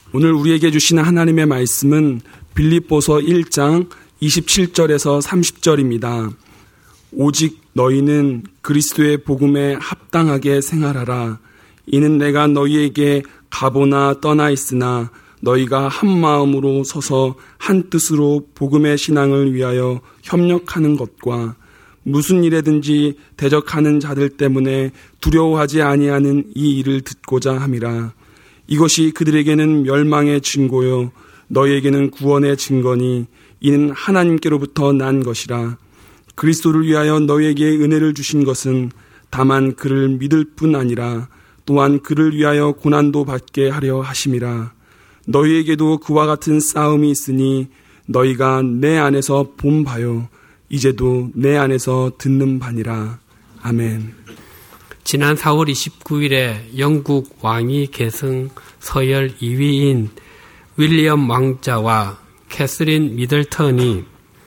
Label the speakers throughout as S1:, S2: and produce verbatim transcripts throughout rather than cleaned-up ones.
S1: 오늘 우리에게 주시는 하나님의 말씀은 빌립보서 일 장 이십칠 절에서 삼십 절입니다. 오직 너희는 그리스도의 복음에 합당하게 생활하라. 이는 내가 너희에게 가보나 떠나 있으나 너희가 한 마음으로 서서 한 뜻으로 복음의 신앙을 위하여 협력하는 것과 무슨 일에든지 대적하는 자들 때문에 두려워하지 아니하는 이 일을 듣고자 함이라. 이것이 그들에게는 멸망의 증거요 너희에게는 구원의 증거니 이는 하나님께로부터 난 것이라. 그리스도를 위하여 너희에게 은혜를 주신 것은 다만 그를 믿을 뿐 아니라 또한 그를 위하여 고난도 받게 하려 하심이라. 너희에게도 그와 같은 싸움이 있으니 너희가 내 안에서 본 바요 이제도 내 안에서 듣는 바니라. 아멘.
S2: 지난 사월 이십구일에 영국 왕위 계승 서열 이 위인 윌리엄 왕자와 캐서린 미들턴이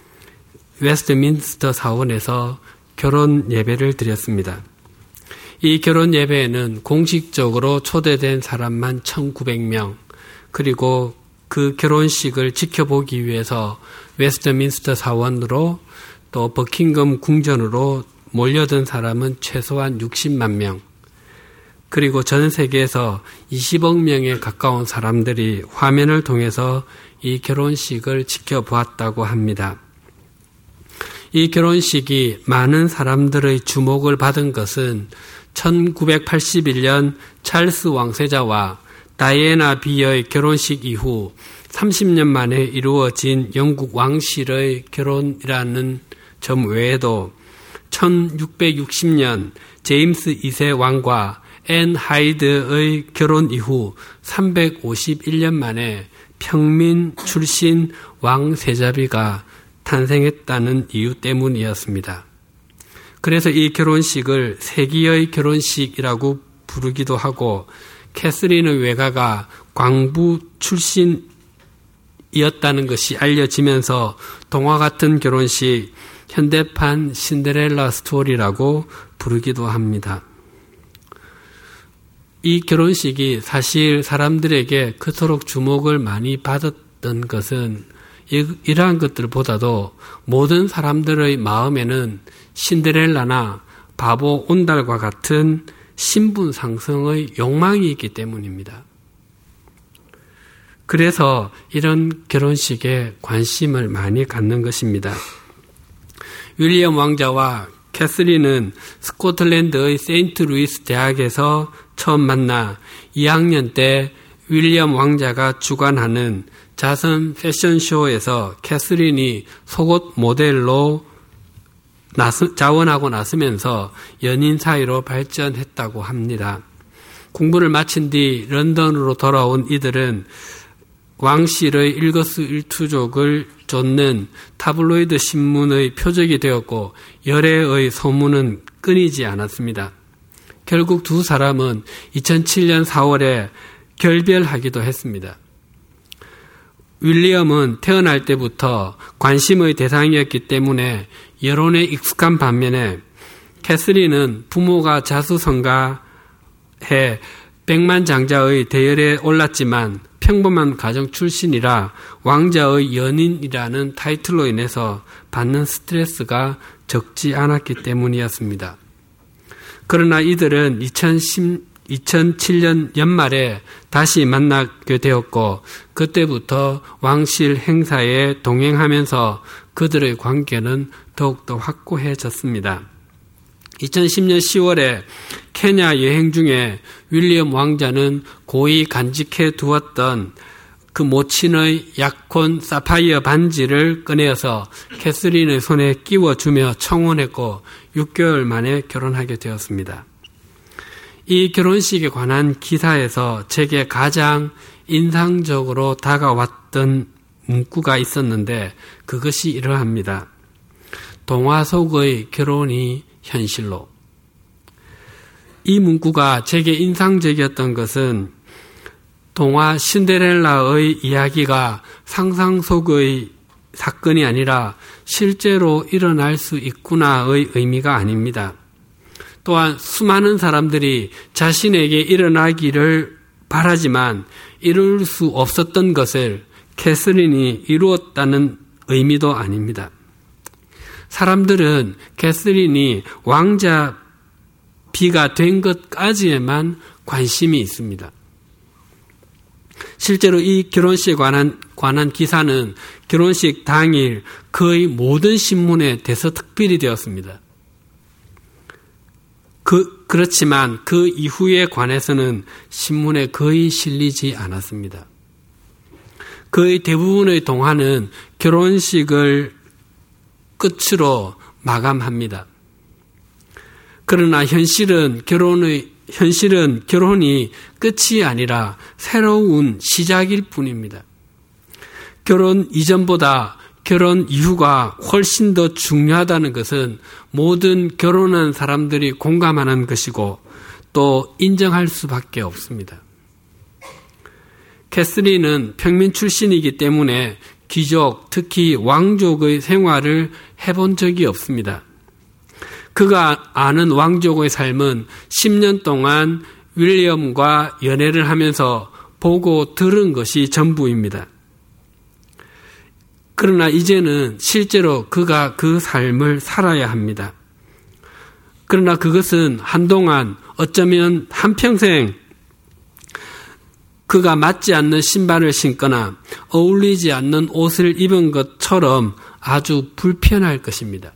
S2: 웨스트민스터 사원에서 결혼 예배를 드렸습니다. 이 결혼 예배에는 공식적으로 초대된 사람만 천구백 명, 그리고 그 결혼식을 지켜보기 위해서 웨스트민스터 사원으로 또 버킹엄 궁전으로 몰려든 사람은 최소한 육십만 명, 그리고 전 세계에서 이십억 명에 가까운 사람들이 화면을 통해서 이 결혼식을 지켜보았다고 합니다. 이 결혼식이 많은 사람들의 주목을 받은 것은 천구백팔십일 년 찰스 왕세자와 다이애나 비의 결혼식 이후 삼십 년 만에 이루어진 영국 왕실의 결혼이라는 점 외에도 천육백육십 년 제임스 이 세 왕과 앤 하이드의 결혼 이후 삼백오십일 년 만에 평민 출신 왕세자비가 탄생했다는 이유 때문이었습니다. 그래서 이 결혼식을 세기의 결혼식이라고 부르기도 하고, 캐서린의 외가가 광부 출신이었다는 것이 알려지면서 동화 같은 결혼식, 현대판 신데렐라 스토리라고 부르기도 합니다. 이 결혼식이 사실 사람들에게 그토록 주목을 많이 받았던 것은 이러한 것들보다도 모든 사람들의 마음에는 신데렐라나 바보 온달과 같은 신분 상승의 욕망이 있기 때문입니다. 그래서 이런 결혼식에 관심을 많이 갖는 것입니다. 윌리엄 왕자와 캐서린은 스코틀랜드의 세인트 루이스 대학에서 처음 만나 이 학년 때 윌리엄 왕자가 주관하는 자선 패션쇼에서 캐서린이 속옷 모델로 나서, 자원하고 나서면서 연인 사이로 발전했다고 합니다. 공부를 마친 뒤 런던으로 돌아온 이들은 왕실의 일거수일투족을 좇는 타블로이드 신문의 표적이 되었고 열애의 소문은 끊이지 않았습니다. 결국 두 사람은 이천칠 년 사월에 결별하기도 했습니다. 윌리엄은 태어날 때부터 관심의 대상이었기 때문에 여론에 익숙한 반면에 캐서린은 부모가 자수성가해 백만장자의 대열에 올랐지만 평범한 가정 출신이라 왕자의 연인이라는 타이틀로 인해서 받는 스트레스가 적지 않았기 때문이었습니다. 그러나 이들은 이천칠 년 연말에 다시 만나게 되었고 그때부터 왕실 행사에 동행하면서 그들의 관계는 더욱더 확고해졌습니다. 이천십 년 시월에 케냐 여행 중에 윌리엄 왕자는 고이 간직해 두었던 그 모친의 약혼 사파이어 반지를 꺼내어서 캐서린의 손에 끼워주며 청혼했고 육 개월 만에 결혼하게 되었습니다. 이 결혼식에 관한 기사에서 제게 가장 인상적으로 다가왔던 문구가 있었는데 그것이 이러합니다. 동화 속의 결혼이 현실로. 이 문구가 제게 인상적이었던 것은 동화 신데렐라의 이야기가 상상 속의 사건이 아니라 실제로 일어날 수 있구나의 의미가 아닙니다. 또한 수많은 사람들이 자신에게 일어나기를 바라지만 이룰 수 없었던 것을 캐서린이 이루었다는 의미도 아닙니다. 사람들은 캐서린이 왕자 비가 된 것까지에만 관심이 있습니다. 실제로 이 결혼식에 관한, 관한 기사는 결혼식 당일 거의 모든 신문에 대서특필이 되었습니다. 그, 그렇지만 그 이후에 관해서는 신문에 거의 실리지 않았습니다. 거의 대부분의 동화는 결혼식을 끝으로 마감합니다. 그러나 현실은 결혼의 현실은 결혼이 끝이 아니라 새로운 시작일 뿐입니다. 결혼 이전보다 결혼 이후가 훨씬 더 중요하다는 것은 모든 결혼한 사람들이 공감하는 것이고 또 인정할 수밖에 없습니다. 캐서린은 평민 출신이기 때문에 귀족, 특히 왕족의 생활을 해본 적이 없습니다. 그가 아는 왕족의 삶은 십 년 동안 윌리엄과 연애를 하면서 보고 들은 것이 전부입니다. 그러나 이제는 실제로 그가 그 삶을 살아야 합니다. 그러나 그것은 한동안 어쩌면 한평생 그가 맞지 않는 신발을 신거나 어울리지 않는 옷을 입은 것처럼 아주 불편할 것입니다.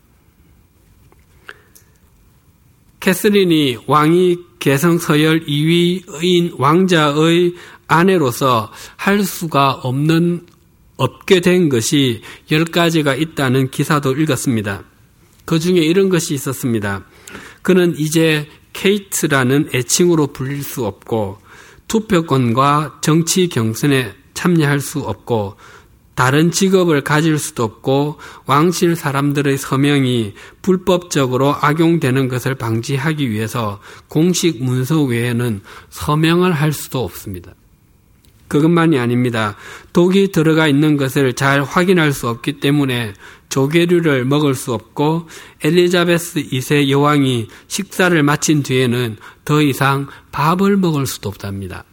S2: 캐서린이 왕위 계승 서열 이 위인 왕자의 아내로서 할 수가 없는 없게 된 것이 열 가지가 있다는 기사도 읽었습니다. 그 중에 이런 것이 있었습니다. 그는 이제 케이트라는 애칭으로 불릴 수 없고 투표권과 정치 경선에 참여할 수 없고 다른 직업을 가질 수도 없고 왕실 사람들의 서명이 불법적으로 악용되는 것을 방지하기 위해서 공식 문서 외에는 서명을 할 수도 없습니다. 그것만이 아닙니다. 독이 들어가 있는 것을 잘 확인할 수 없기 때문에 조개류를 먹을 수 없고 엘리자베스 이 세 여왕이 식사를 마친 뒤에는 더 이상 밥을 먹을 수도 없답니다.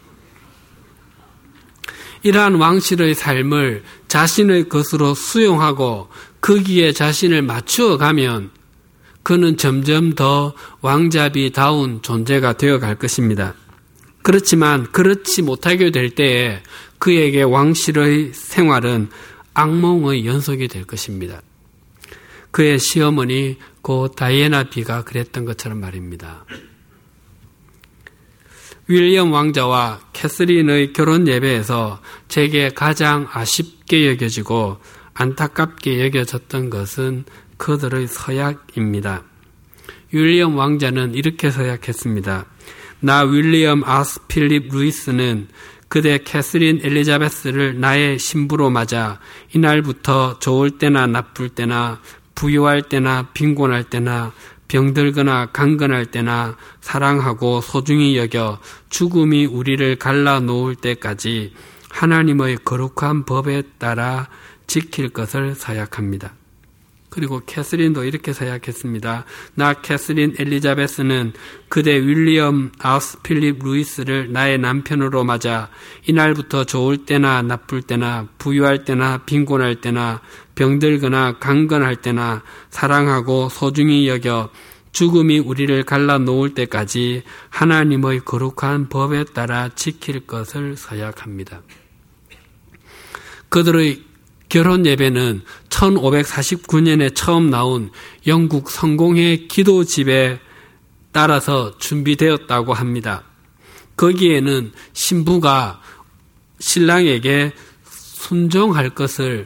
S2: 이러한 왕실의 삶을 자신의 것으로 수용하고 거기에 자신을 맞추어 가면 그는 점점 더 왕자비다운 존재가 되어 갈 것입니다. 그렇지만 그렇지 못하게 될 때에 그에게 왕실의 생활은 악몽의 연속이 될 것입니다. 그의 시어머니 고 다이애나 비가 그랬던 것처럼 말입니다. 윌리엄 왕자와 캐서린의 결혼 예배에서 제게 가장 아쉽게 여겨지고 안타깝게 여겨졌던 것은 그들의 서약입니다. 윌리엄 왕자는 이렇게 서약했습니다. 나 윌리엄 아스 필립 루이스는 그대 캐서린 엘리자베스를 나의 신부로 맞아 이날부터 좋을 때나 나쁠 때나 부유할 때나 빈곤할 때나 병들거나 강건할 때나 사랑하고 소중히 여겨 죽음이 우리를 갈라놓을 때까지 하나님의 거룩한 법에 따라 지킬 것을 서약합니다. 그리고 캐서린도 이렇게 서약했습니다. 나 캐서린 엘리자베스는 그대 윌리엄 아우스 필립 루이스를 나의 남편으로 맞아 이날부터 좋을 때나 나쁠 때나 부유할 때나 빈곤할 때나 병들거나 강건할 때나 사랑하고 소중히 여겨 죽음이 우리를 갈라놓을 때까지 하나님의 거룩한 법에 따라 지킬 것을 서약합니다. 그들의 결혼 예배는 천오백사십구 년에 처음 나온 영국 성공회 기도집에 따라서 준비되었다고 합니다. 거기에는 신부가 신랑에게 순종할 것을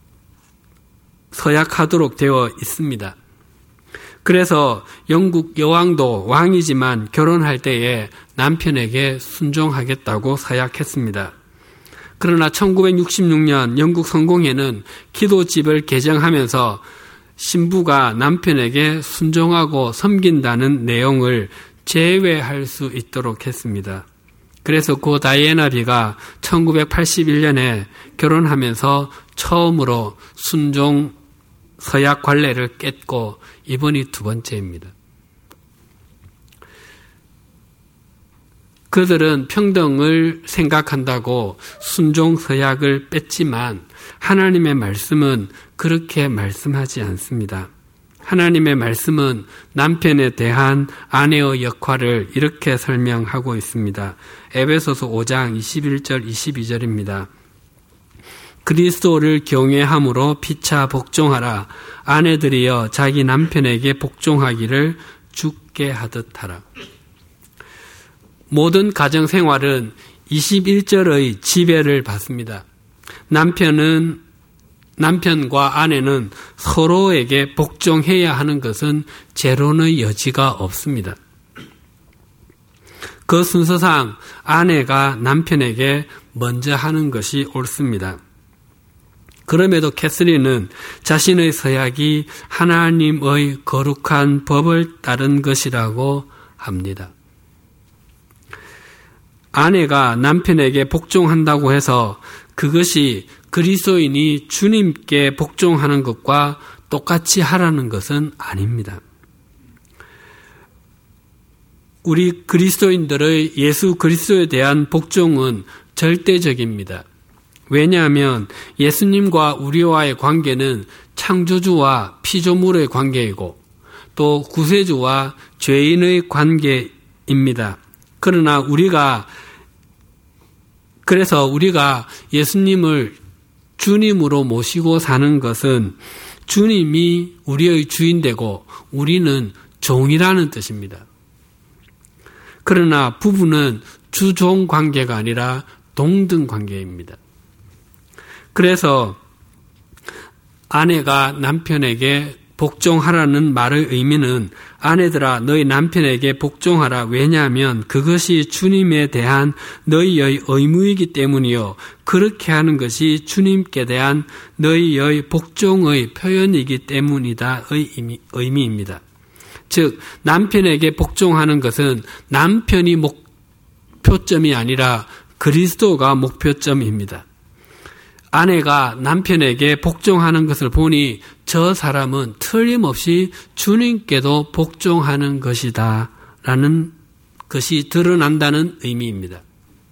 S2: 서약하도록 되어 있습니다. 그래서 영국 여왕도 왕이지만 결혼할 때에 남편에게 순종하겠다고 서약했습니다. 그러나 천구백육십육 년 영국 성공회는 기도집을 개정하면서 신부가 남편에게 순종하고 섬긴다는 내용을 제외할 수 있도록 했습니다. 그래서 고 다이애나 비가 천구백팔십일 년에 결혼하면서 처음으로 순종 서약 관례를 깼고 이번이 두 번째입니다. 그들은 평등을 생각한다고 순종 서약을 뺐지만 하나님의 말씀은 그렇게 말씀하지 않습니다. 하나님의 말씀은 남편에 대한 아내의 역할을 이렇게 설명하고 있습니다. 에베소서 오 장 이십일 절 이십이 절입니다. 그리스도를 경외함으로 피차 복종하라. 아내들이여 자기 남편에게 복종하기를 주께 하듯 하라. 모든 가정생활은 이십일 절의 지배를 받습니다. 남편은 남편과 아내는 서로에게 복종해야 하는 것은 재론의 여지가 없습니다. 그 순서상 아내가 남편에게 먼저 하는 것이 옳습니다. 그럼에도 캐서린은 자신의 서약이 하나님의 거룩한 법을 따른 것이라고 합니다. 아내가 남편에게 복종한다고 해서 그것이 그리스도인이 주님께 복종하는 것과 똑같이 하라는 것은 아닙니다. 우리 그리스도인들의 예수 그리스도에 대한 복종은 절대적입니다. 왜냐하면 예수님과 우리와의 관계는 창조주와 피조물의 관계이고 또 구세주와 죄인의 관계입니다. 그러나 우리가 그래서 우리가 예수님을 주님으로 모시고 사는 것은 주님이 우리의 주인 되고 우리는 종이라는 뜻입니다. 그러나 부부는 주종 관계가 아니라 동등 관계입니다. 그래서 아내가 남편에게 복종하라는 말의 의미는 아내들아 너희 남편에게 복종하라. 왜냐하면 그것이 주님에 대한 너희의 의무이기 때문이요. 그렇게 하는 것이 주님께 대한 너희의 복종의 표현이기 때문이다의 의미입니다. 즉 남편에게 복종하는 것은 남편이 목표점이 아니라 그리스도가 목표점입니다. 아내가 남편에게 복종하는 것을 보니 저 사람은 틀림없이 주님께도 복종하는 것이다 라는 것이 드러난다는 의미입니다.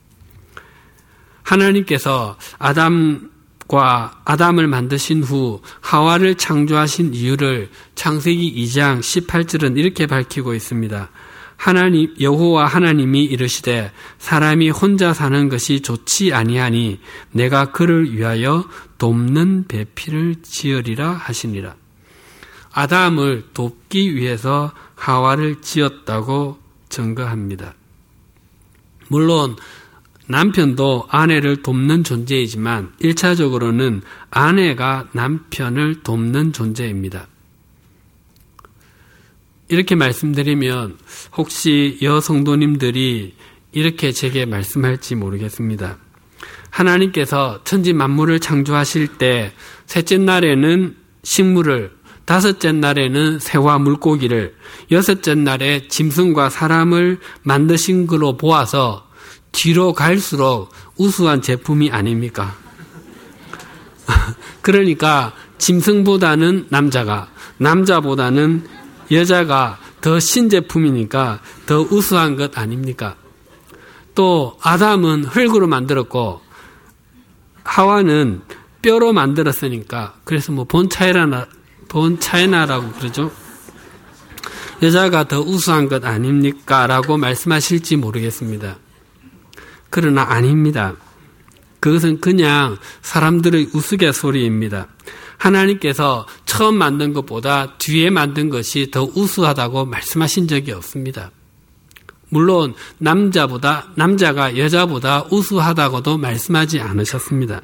S2: 하나님께서 아담과 아담을 만드신 후 하와를 창조하신 이유를 창세기 이 장 십팔 절은 이렇게 밝히고 있습니다. 하나님 여호와 하나님이 이르시되 사람이 혼자 사는 것이 좋지 아니하니 내가 그를 위하여 돕는 배필을 지으리라 하시니라. 아담을 돕기 위해서 하와를 지었다고 증거합니다. 물론 남편도 아내를 돕는 존재이지만 일차적으로는 아내가 남편을 돕는 존재입니다. 이렇게 말씀드리면 혹시 여성도님들이 이렇게 제게 말씀할지 모르겠습니다. 하나님께서 천지 만물을 창조하실 때 셋째 날에는 식물을, 다섯째 날에는 새와 물고기를, 여섯째 날에 짐승과 사람을 만드신 걸로 보아서 뒤로 갈수록 우수한 제품이 아닙니까? 그러니까 짐승보다는 남자가, 남자보다는 여자가 더 신제품이니까 더 우수한 것 아닙니까? 또 아담은 흙으로 만들었고 하와는 뼈로 만들었으니까 그래서 뭐 본차이나 본차이나라고 그러죠. 여자가 더 우수한 것 아닙니까? 라고 말씀하실지 모르겠습니다. 그러나 아닙니다. 그것은 그냥 사람들의 우스갯소리입니다. 하나님께서 처음 만든 것보다 뒤에 만든 것이 더 우수하다고 말씀하신 적이 없습니다. 물론 남자보다 남자가 여자보다 우수하다고도 말씀하지 않으셨습니다.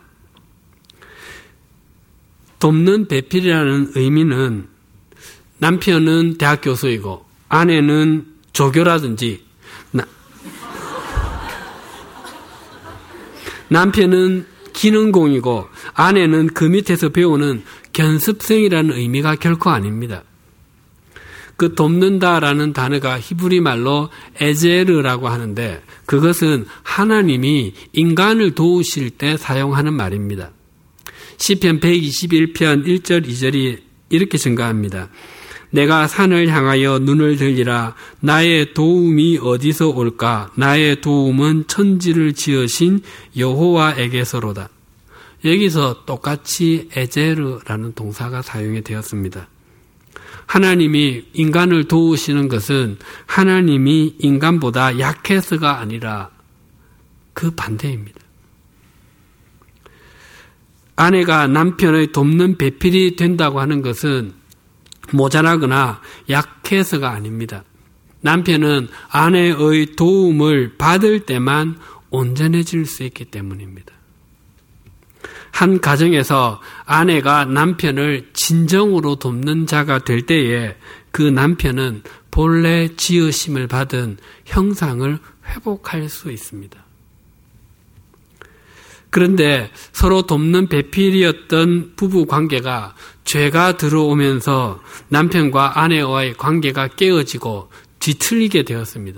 S2: 돕는 배필이라는 의미는 남편은 대학 교수이고 아내는 조교라든지 나, 남편은 기능공이고 아내는 그 밑에서 배우는 견습생이라는 의미가 결코 아닙니다. 그 돕는다라는 단어가 히브리 말로 에제르라고 하는데 그것은 하나님이 인간을 도우실 때 사용하는 말입니다. 시편 백이십일 편 일 절 이 절이 이렇게 증가합니다. 내가 산을 향하여 눈을 들리라. 나의 도움이 어디서 올까? 나의 도움은 천지를 지으신 여호와에게서로다. 여기서 똑같이 에제르라는 동사가 사용이 되었습니다. 하나님이 인간을 도우시는 것은 하나님이 인간보다 약해서가 아니라 그 반대입니다. 아내가 남편의 돕는 배필이 된다고 하는 것은 모자라거나 약해서가 아닙니다. 남편은 아내의 도움을 받을 때만 온전해질 수 있기 때문입니다. 한 가정에서 아내가 남편을 진정으로 돕는 자가 될 때에 그 남편은 본래 지으심을 받은 형상을 회복할 수 있습니다. 그런데 서로 돕는 배필이었던 부부 관계가 죄가 들어오면서 남편과 아내와의 관계가 깨어지고 뒤틀리게 되었습니다.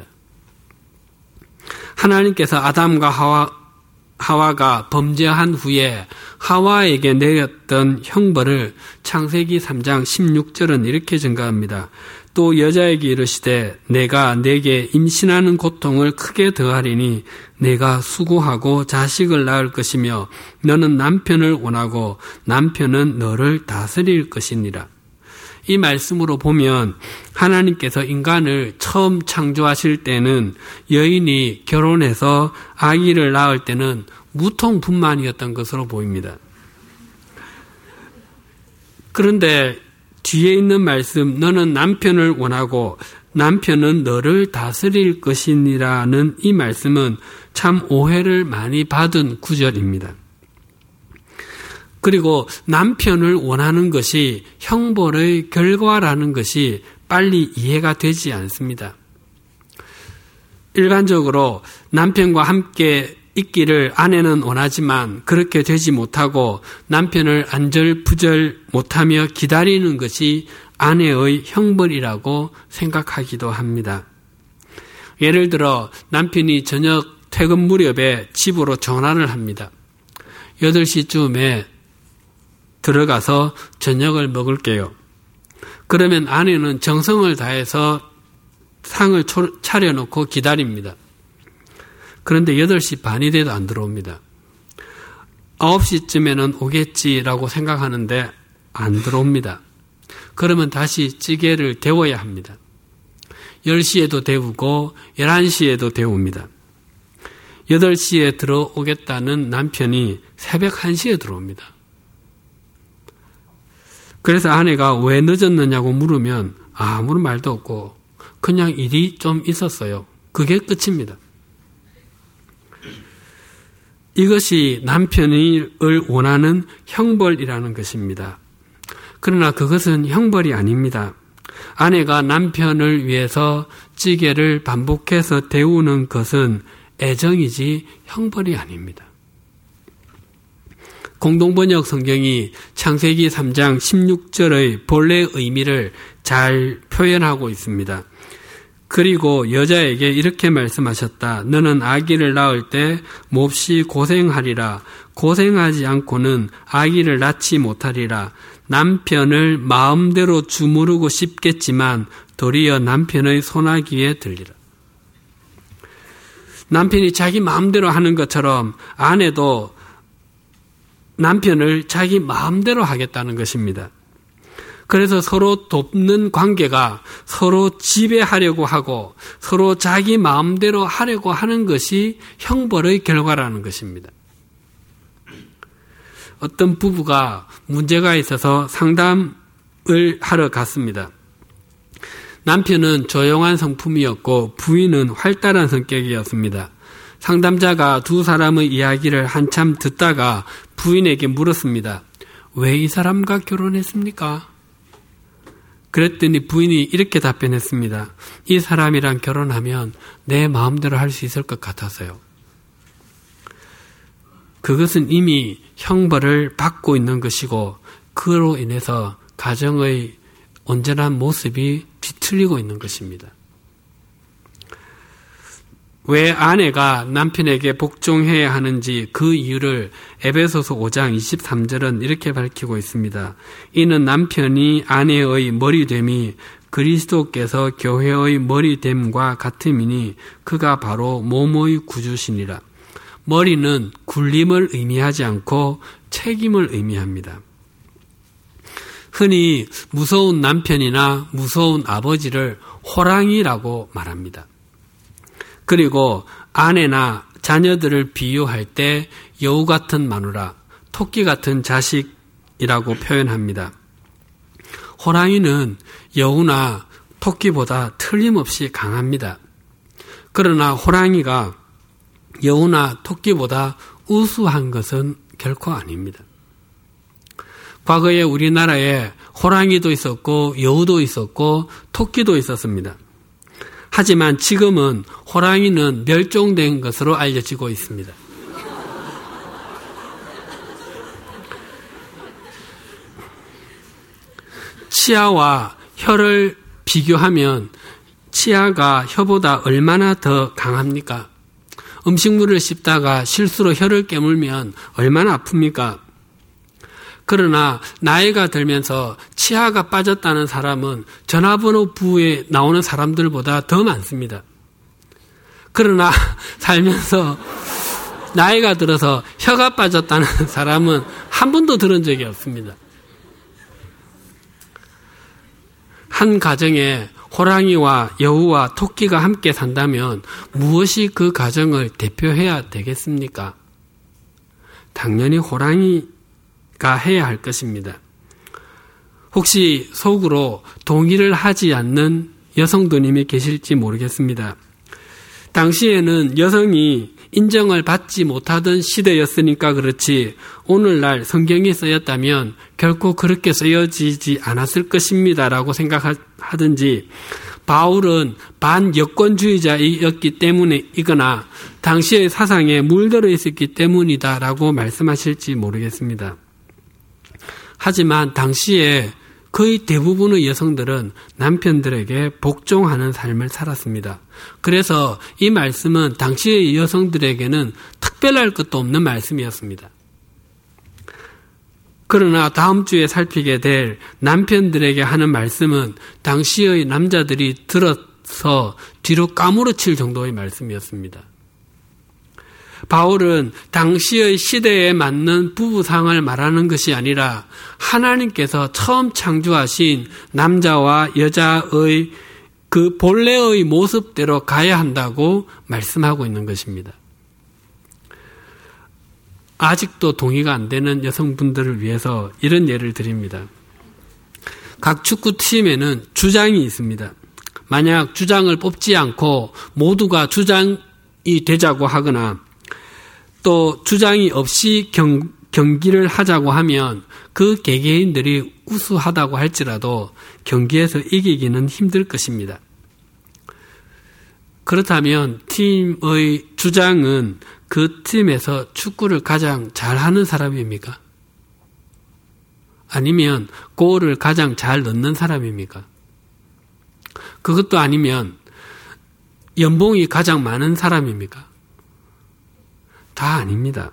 S2: 하나님께서 아담과 하와, 하와가 범죄한 후에 하와에게 내렸던 형벌을 창세기 삼 장 십육 절은 이렇게 증가합니다. 또 여자에게 이르시되 내가 내게 임신하는 고통을 크게 더하리니 내가 수고하고 자식을 낳을 것이며 너는 남편을 원하고 남편은 너를 다스릴 것이니라. 이 말씀으로 보면 하나님께서 인간을 처음 창조하실 때는 여인이 결혼해서 아기를 낳을 때는 무통분만이었던 것으로 보입니다. 그런데 뒤에 있는 말씀 너는 남편을 원하고 남편은 너를 다스릴 것이니라는 이 말씀은 참 오해를 많이 받은 구절입니다. 그리고 남편을 원하는 것이 형벌의 결과라는 것이 빨리 이해가 되지 않습니다. 일반적으로 남편과 함께 있기를 아내는 원하지만 그렇게 되지 못하고 남편을 안절부절 못하며 기다리는 것이 아내의 형벌이라고 생각하기도 합니다. 예를 들어 남편이 저녁 퇴근 무렵에 집으로 전화를 합니다. 여덟 시쯤에 들어가서 저녁을 먹을게요. 그러면 아내는 정성을 다해서 상을 차려놓고 기다립니다. 그런데 여덟 시 반이 돼도 안 들어옵니다. 아홉 시쯤에는 오겠지라고 생각하는데 안 들어옵니다. 그러면 다시 찌개를 데워야 합니다. 열 시에도 데우고 열한 시에도 데웁니다. 여덟 시에 들어오겠다는 남편이 새벽 한 시에 들어옵니다. 그래서 아내가 왜 늦었느냐고 물으면 아무런 말도 없고 그냥 일이 좀 있었어요. 그게 끝입니다. 이것이 남편을 원하는 형벌이라는 것입니다. 그러나 그것은 형벌이 아닙니다. 아내가 남편을 위해서 찌개를 반복해서 데우는 것은 애정이지 형벌이 아닙니다. 공동번역 성경이 창세기 삼 장 십육 절의 본래 의미를 잘 표현하고 있습니다. 그리고 여자에게 이렇게 말씀하셨다. 너는 아기를 낳을 때 몹시 고생하리라. 고생하지 않고는 아기를 낳지 못하리라. 남편을 마음대로 주무르고 싶겠지만 도리어 남편의 손아귀에 들리라. 남편이 자기 마음대로 하는 것처럼 아내도 남편을 자기 마음대로 하겠다는 것입니다. 그래서 서로 돕는 관계가 서로 지배하려고 하고 서로 자기 마음대로 하려고 하는 것이 형벌의 결과라는 것입니다. 어떤 부부가 문제가 있어서 상담을 하러 갔습니다. 남편은 조용한 성품이었고 부인은 활달한 성격이었습니다. 상담자가 두 사람의 이야기를 한참 듣다가 부인에게 물었습니다. 왜 이 사람과 결혼했습니까? 그랬더니 부인이 이렇게 답변했습니다. 이 사람이랑 결혼하면 내 마음대로 할 수 있을 것 같아서요. 그것은 이미 형벌을 받고 있는 것이고 그로 인해서 가정의 온전한 모습이 뒤틀리고 있는 것입니다. 왜 아내가 남편에게 복종해야 하는지 그 이유를 에베소서 오 장 이십삼 절은 이렇게 밝히고 있습니다. 이는 남편이 아내의 머리됨이 그리스도께서 교회의 머리됨과 같음이니 그가 바로 몸의 구주시니라. 머리는 굴림을 의미하지 않고 책임을 의미합니다. 흔히 무서운 남편이나 무서운 아버지를 호랑이라고 말합니다. 그리고 아내나 자녀들을 비유할 때 여우 같은 마누라, 토끼 같은 자식이라고 표현합니다. 호랑이는 여우나 토끼보다 틀림없이 강합니다. 그러나 호랑이가 여우나 토끼보다 우수한 것은 결코 아닙니다. 과거에 우리나라에 호랑이도 있었고 여우도 있었고 토끼도 있었습니다. 하지만 지금은 호랑이는 멸종된 것으로 알려지고 있습니다. 치아와 혀를 비교하면 치아가 혀보다 얼마나 더 강합니까? 음식물을 씹다가 실수로 혀를 깨물면 얼마나 아픕니까? 그러나 나이가 들면서 치아가 빠졌다는 사람은 전화번호 부에 나오는 사람들보다 더 많습니다. 그러나 살면서 나이가 들어서 혀가 빠졌다는 사람은 한 번도 들은 적이 없습니다. 한 가정에 호랑이와 여우와 토끼가 함께 산다면 무엇이 그 가정을 대표해야 되겠습니까? 당연히 호랑이가 해야 할 것입니다. 혹시 속으로 동의를 하지 않는 여성도님이 계실지 모르겠습니다. 당시에는 여성이 인정을 받지 못하던 시대였으니까 그렇지 오늘날 성경이 쓰였다면 결코 그렇게 쓰여지지 않았을 것입니다라고 생각하든지 바울은 반여권주의자였기 때문이거나 당시의 사상에 물들어 있었기 때문이다라고 말씀하실지 모르겠습니다. 하지만 당시에 거의 대부분의 여성들은 남편들에게 복종하는 삶을 살았습니다. 그래서 이 말씀은 당시의 여성들에게는 특별할 것도 없는 말씀이었습니다. 그러나 다음 주에 살피게 될 남편들에게 하는 말씀은 당시의 남자들이 들어서 뒤로 까무러칠 정도의 말씀이었습니다. 바울은 당시의 시대에 맞는 부부상을 말하는 것이 아니라 하나님께서 처음 창조하신 남자와 여자의 그 본래의 모습대로 가야 한다고 말씀하고 있는 것입니다. 아직도 동의가 안 되는 여성분들을 위해서 이런 예를 드립니다. 각 축구팀에는 주장이 있습니다. 만약 주장을 뽑지 않고 모두가 주장이 되자고 하거나 또 주장이 없이 경, 경기를 하자고 하면 그 개개인들이 우수하다고 할지라도 경기에서 이기기는 힘들 것입니다. 그렇다면 팀의 주장은 그 팀에서 축구를 가장 잘하는 사람입니까? 아니면 골을 가장 잘 넣는 사람입니까? 그것도 아니면 연봉이 가장 많은 사람입니까? 다 아닙니다.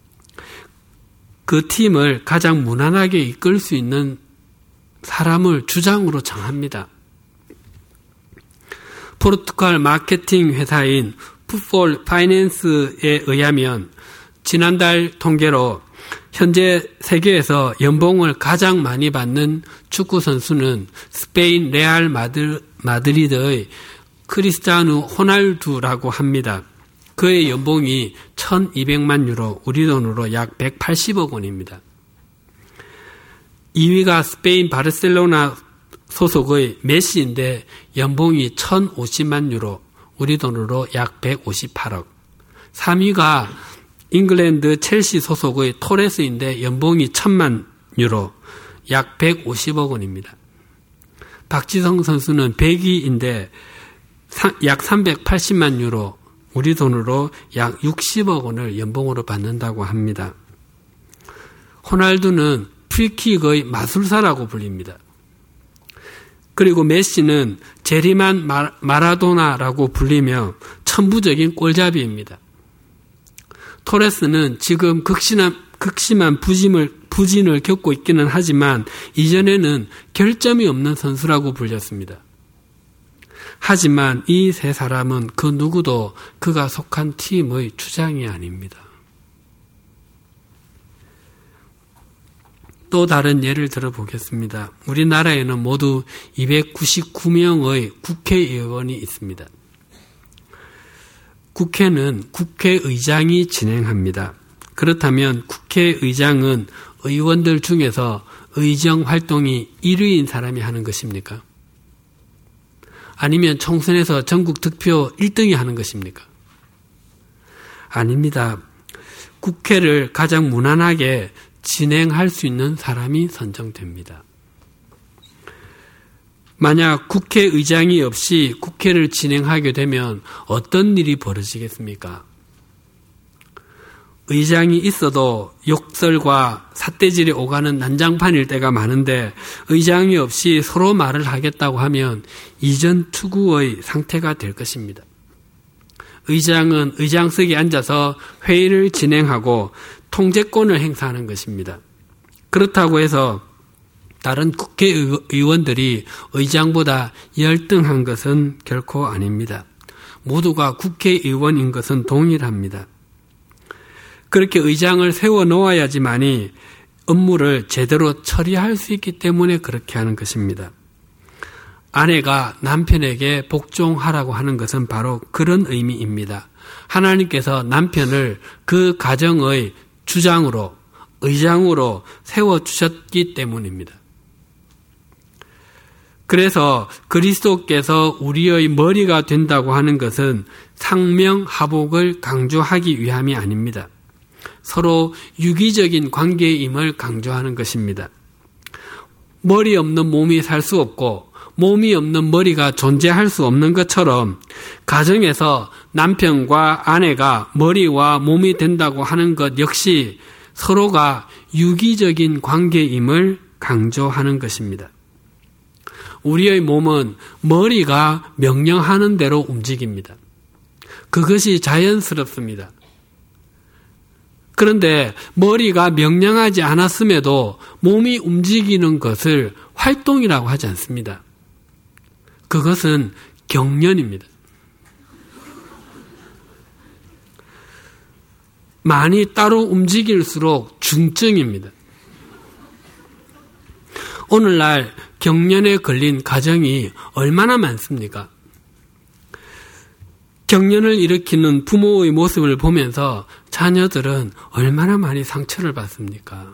S2: 그 팀을 가장 무난하게 이끌 수 있는 사람을 주장으로 정합니다. 포르투갈 마케팅 회사인 풋볼 파이낸스에 의하면 지난달 통계로 현재 세계에서 연봉을 가장 많이 받는 축구 선수는 스페인 레알 마드, 마드리드의 크리스티아누 호날두라고 합니다. 그의 연봉이 천이백만 유로, 우리 돈으로 약 백팔십억 원입니다. 이 위가 스페인 바르셀로나 소속의 메시인데 연봉이 천오십만 유로, 우리 돈으로 약 백오십팔억. 삼 위가 잉글랜드 첼시 소속의 토레스인데 연봉이 천만 유로, 약 백오십억 원입니다. 박지성 선수는 백 위인데 약 삼백팔십만 유로, 우리 돈으로 약 육십억 원을 연봉으로 받는다고 합니다. 호날두는 프리킥의 마술사라고 불립니다. 그리고 메시는 제리만 마라도나라고 불리며 천부적인 골잡이입니다. 토레스는 지금 극심한, 극심한 부진을, 부진을 겪고 있기는 하지만 이전에는 결점이 없는 선수라고 불렸습니다. 하지만 이 세 사람은 그 누구도 그가 속한 팀의 주장이 아닙니다. 또 다른 예를 들어보겠습니다. 우리나라에는 모두 이백구십구 명의 국회의원이 있습니다. 국회는 국회의장이 진행합니다. 그렇다면 국회의장은 의원들 중에서 의정 활동이 일 위인 사람이 하는 것입니까? 아니면 총선에서 전국 득표 일 등이 하는 것입니까? 아닙니다. 국회를 가장 무난하게 진행할 수 있는 사람이 선정됩니다. 만약 국회의장이 없이 국회를 진행하게 되면 어떤 일이 벌어지겠습니까? 의장이 있어도 욕설과 삿대질이 오가는 난장판일 때가 많은데 의장이 없이 서로 말을 하겠다고 하면 이전투구의 상태가 될 것입니다. 의장은 의장석에 앉아서 회의를 진행하고 통제권을 행사하는 것입니다. 그렇다고 해서 다른 국회의원들이 의장보다 열등한 것은 결코 아닙니다. 모두가 국회의원인 것은 동일합니다. 그렇게 의장을 세워놓아야지만이 업무를 제대로 처리할 수 있기 때문에 그렇게 하는 것입니다. 아내가 남편에게 복종하라고 하는 것은 바로 그런 의미입니다. 하나님께서 남편을 그 가정의 주장으로, 의장으로 세워주셨기 때문입니다. 그래서 그리스도께서 우리의 머리가 된다고 하는 것은 상명하복을 강조하기 위함이 아닙니다. 서로 유기적인 관계임을 강조하는 것입니다. 머리 없는 몸이 살 수 없고 몸이 없는 머리가 존재할 수 없는 것처럼 가정에서 남편과 아내가 머리와 몸이 된다고 하는 것 역시 서로가 유기적인 관계임을 강조하는 것입니다. 우리의 몸은 머리가 명령하는 대로 움직입니다. 그것이 자연스럽습니다. 그런데 머리가 명령하지 않았음에도 몸이 움직이는 것을 활동이라고 하지 않습니다. 그것은 경련입니다. 많이 따로 움직일수록 중증입니다. 오늘날 경련에 걸린 가정이 얼마나 많습니까? 경련을 일으키는 부모의 모습을 보면서 자녀들은 얼마나 많이 상처를 받습니까?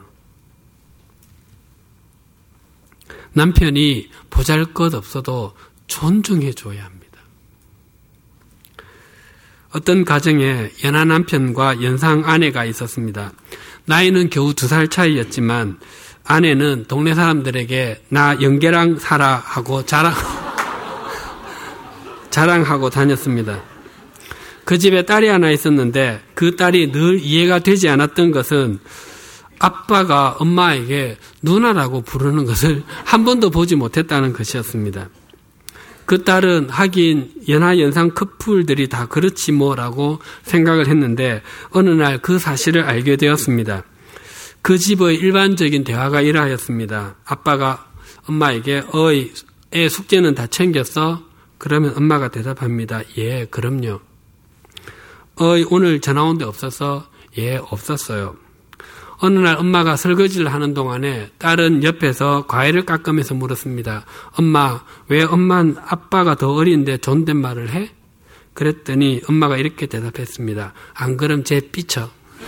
S2: 남편이 보잘것없어도 존중해줘야 합니다. 어떤 가정에 연하 남편과 연상 아내가 있었습니다. 나이는 겨우 두 살 차이였지만 아내는 동네 사람들에게 나 영계랑 살아 하고 자랑, 자랑하고 다녔습니다. 그 집에 딸이 하나 있었는데 그 딸이 늘 이해가 되지 않았던 것은 아빠가 엄마에게 누나라고 부르는 것을 한 번도 보지 못했다는 것이었습니다. 그 딸은 하긴 연하 연상 커플들이 다 그렇지 뭐라고 생각을 했는데 어느 날 그 사실을 알게 되었습니다. 그 집의 일반적인 대화가 이러하였습니다. 아빠가 엄마에게 어이 애 숙제는 다 챙겼어? 그러면 엄마가 대답합니다. 예, 그럼요. 어이 오늘 전화 온 데 없었어? 예, 없었어요. 어느 날 엄마가 설거지를 하는 동안에 딸은 옆에서 과일을 깎으면서 물었습니다. 엄마, 왜 엄마는 아빠가 더 어린데 존댓말을 해? 그랬더니 엄마가 이렇게 대답했습니다. 안 그럼 쟤 삐쳐.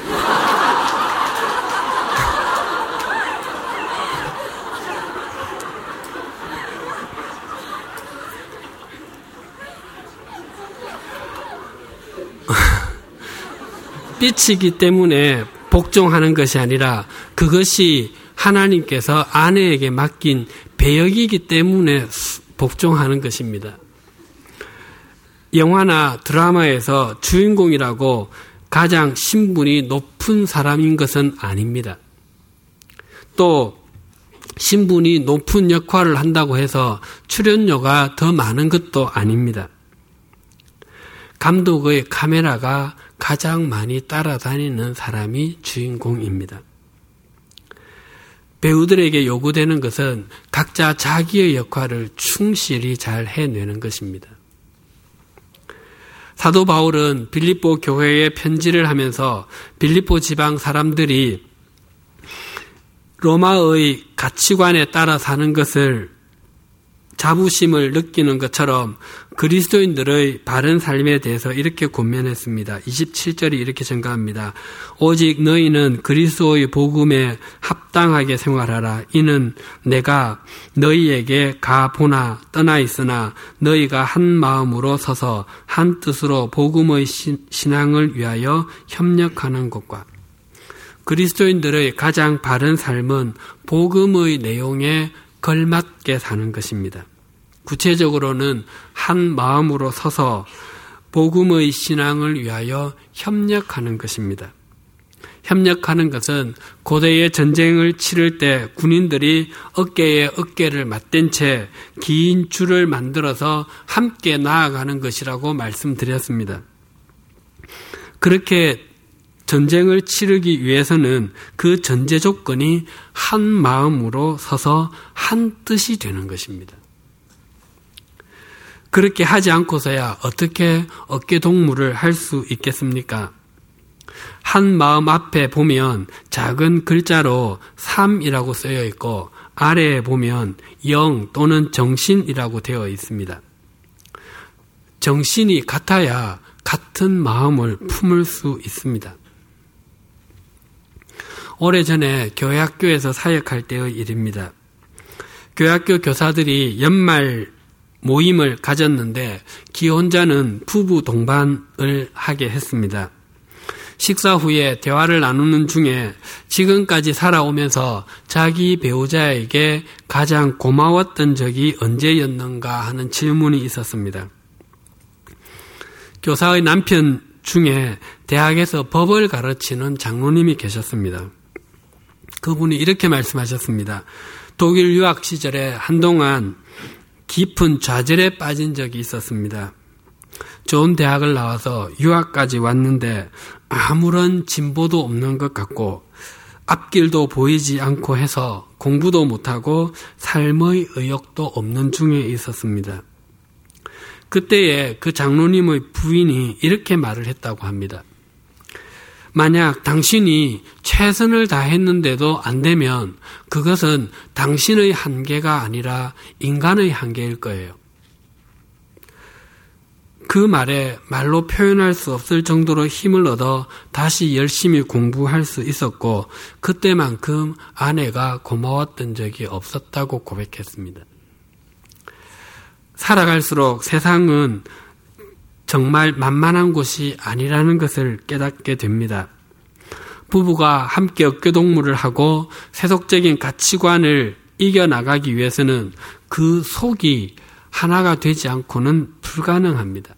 S2: 삐치기 때문에 복종하는 것이 아니라 그것이 하나님께서 아내에게 맡긴 배역이기 때문에 복종하는 것입니다. 영화나 드라마에서 주인공이라고 가장 신분이 높은 사람인 것은 아닙니다. 또 신분이 높은 역할을 한다고 해서 출연료가 더 많은 것도 아닙니다. 감독의 카메라가 가장 많이 따라다니는 사람이 주인공입니다. 배우들에게 요구되는 것은 각자 자기의 역할을 충실히 잘 해내는 것입니다. 사도 바울은 빌립보 교회에 편지를 하면서 빌립보 지방 사람들이 로마의 가치관에 따라 사는 것을 자부심을 느끼는 것처럼 그리스도인들의 바른 삶에 대해서 이렇게 권면했습니다. 이십칠 절이 이렇게 증가합니다. 오직 너희는 그리스도의 복음에 합당하게 생활하라. 이는 내가 너희에게 가보나 떠나 있으나 너희가 한 마음으로 서서 한 뜻으로 복음의 신앙을 위하여 협력하는 것과 그리스도인들의 가장 바른 삶은 복음의 내용에 걸맞게 사는 것입니다. 구체적으로는 한 마음으로 서서 복음의 신앙을 위하여 협력하는 것입니다. 협력하는 것은 고대의 전쟁을 치를 때 군인들이 어깨에 어깨를 맞댄 채 긴 줄을 만들어서 함께 나아가는 것이라고 말씀드렸습니다. 그렇게 전쟁을 치르기 위해서는 그 전제 조건이 한 마음으로 서서 한 뜻이 되는 것입니다. 그렇게 하지 않고서야 어떻게 어깨 동무를 할 수 있겠습니까? 한 마음 앞에 보면 작은 글자로 삼이라고 쓰여 있고 아래에 보면 영 또는 정신이라고 되어 있습니다. 정신이 같아야 같은 마음을 품을 수 있습니다. 오래전에 교회학교에서 사역할 때의 일입니다. 교회학교 교사들이 연말 모임을 가졌는데 기혼자는 부부 동반을 하게 했습니다. 식사 후에 대화를 나누는 중에 지금까지 살아오면서 자기 배우자에게 가장 고마웠던 적이 언제였는가 하는 질문이 있었습니다. 교사의 남편 중에 대학에서 법을 가르치는 장로님이 계셨습니다. 그분이 이렇게 말씀하셨습니다. 독일 유학 시절에 한동안 깊은 좌절에 빠진 적이 있었습니다. 좋은 대학을 나와서 유학까지 왔는데 아무런 진보도 없는 것 같고 앞길도 보이지 않고 해서 공부도 못하고 삶의 의욕도 없는 중에 있었습니다. 그때에 그 장로님의 부인이 이렇게 말을 했다고 합니다. 만약 당신이 최선을 다했는데도 안 되면 그것은 당신의 한계가 아니라 인간의 한계일 거예요. 그 말에 말로 표현할 수 없을 정도로 힘을 얻어 다시 열심히 공부할 수 있었고 그때만큼 아내가 고마웠던 적이 없었다고 고백했습니다. 살아갈수록 세상은 정말 만만한 곳이 아니라는 것을 깨닫게 됩니다. 부부가 함께 어깨동무를 하고 세속적인 가치관을 이겨나가기 위해서는 그 속이 하나가 되지 않고는 불가능합니다.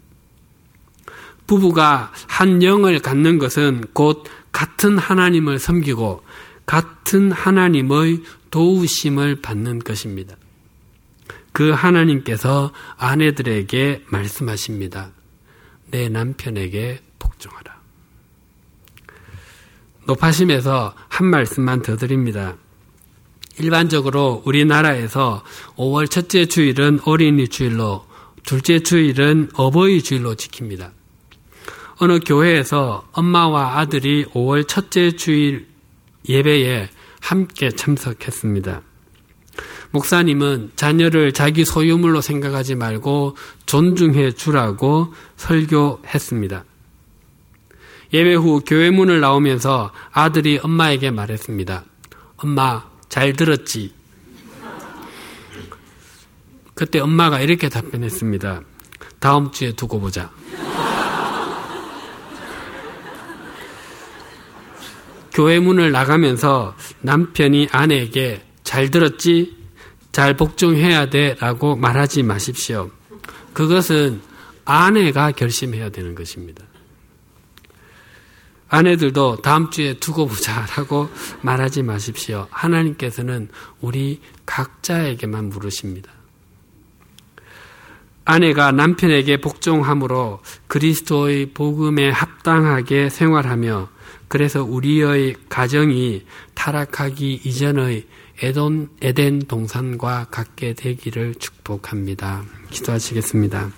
S2: 부부가 한 영을 갖는 것은 곧 같은 하나님을 섬기고 같은 하나님의 도우심을 받는 것입니다. 그 하나님께서 아내들에게 말씀하십니다. 내 남편에게 복종하라. 높아심에서 한 말씀만 더 드립니다. 일반적으로 우리나라에서 오월 첫째 주일은 어린이 주일로, 둘째 주일은 어버이 주일로 지킵니다. 어느 교회에서 엄마와 아들이 오월 첫째 주일 예배에 함께 참석했습니다. 목사님은 자녀를 자기 소유물로 생각하지 말고 존중해 주라고 설교했습니다. 예배 후 교회 문을 나오면서 아들이 엄마에게 말했습니다. 엄마, 잘 들었지? 그때 엄마가 이렇게 답변했습니다. 다음 주에 두고 보자. 교회 문을 나가면서 남편이 아내에게 잘 들었지? 잘 복종해야 돼 라고 말하지 마십시오. 그것은 아내가 결심해야 되는 것입니다. 아내들도 다음 주에 두고 보자라고 말하지 마십시오. 하나님께서는 우리 각자에게만 물으십니다. 아내가 남편에게 복종함으로 그리스도의 복음에 합당하게 생활하며 그래서 우리의 가정이 타락하기 이전의 에돈, 에덴 동산과 같게 되기를 축복합니다. 기도하시겠습니다.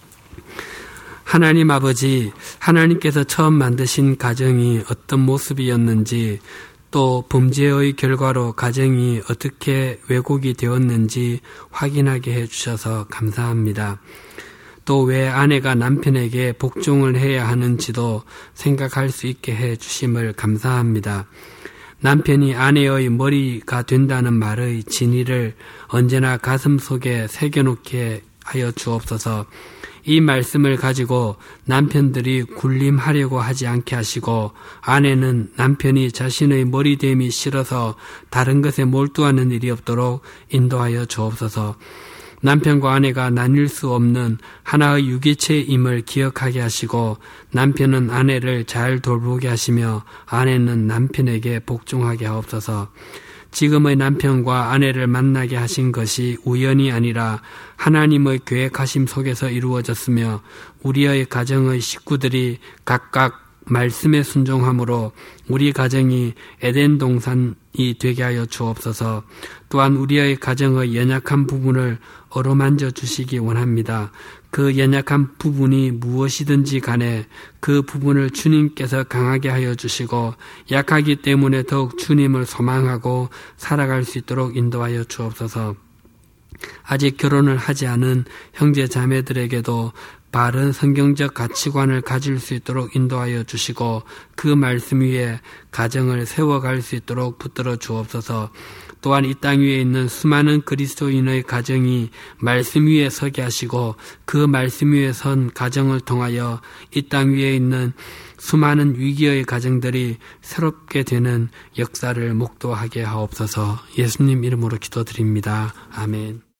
S2: 하나님 아버지, 하나님께서 처음 만드신 가정이 어떤 모습이었는지 또 범죄의 결과로 가정이 어떻게 왜곡이 되었는지 확인하게 해주셔서 감사합니다. 또 왜 아내가 남편에게 복종을 해야 하는지도 생각할 수 있게 해주심을 감사합니다. 남편이 아내의 머리가 된다는 말의 진리를 언제나 가슴속에 새겨놓게 하여 주옵소서. 이 말씀을 가지고 남편들이 굴림하려고 하지 않게 하시고 아내는 남편이 자신의 머리됨이 싫어서 다른 것에 몰두하는 일이 없도록 인도하여 주옵소서. 남편과 아내가 나뉠 수 없는 하나의 유기체임을 기억하게 하시고 남편은 아내를 잘 돌보게 하시며 아내는 남편에게 복종하게 하옵소서. 지금의 남편과 아내를 만나게 하신 것이 우연이 아니라 하나님의 계획하심 속에서 이루어졌으며 우리의 가정의 식구들이 각각 말씀에 순종함으로 우리 가정이 에덴 동산이 되게 하여 주옵소서. 또한 우리의 가정의 연약한 부분을 어루만져 주시기 원합니다. 그 연약한 부분이 무엇이든지 간에 그 부분을 주님께서 강하게 하여 주시고 약하기 때문에 더욱 주님을 소망하고 살아갈 수 있도록 인도하여 주옵소서. 아직 결혼을 하지 않은 형제 자매들에게도 바른 성경적 가치관을 가질 수 있도록 인도하여 주시고 그 말씀 위에 가정을 세워갈 수 있도록 붙들어 주옵소서. 또한 이 땅 위에 있는 수많은 그리스도인의 가정이 말씀 위에 서게 하시고 그 말씀 위에 선 가정을 통하여 이 땅 위에 있는 수많은 위기의 가정들이 새롭게 되는 역사를 목도하게 하옵소서. 예수님 이름으로 기도드립니다. 아멘.